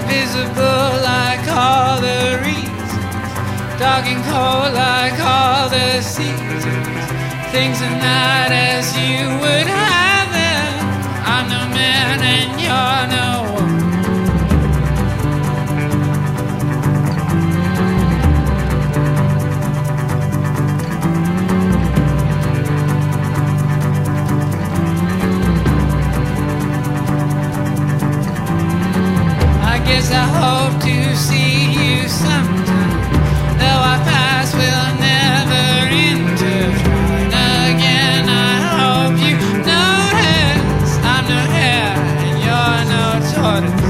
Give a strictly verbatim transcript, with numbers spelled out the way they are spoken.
invisible like all the reasons, dark and cold like all the seasons. Things are not as you would have them. I'm no man and you're no woman. I guess I hope to see you sometime, though our paths will never intertwine again. I hope you notice I'm no hare and you're no tortoise.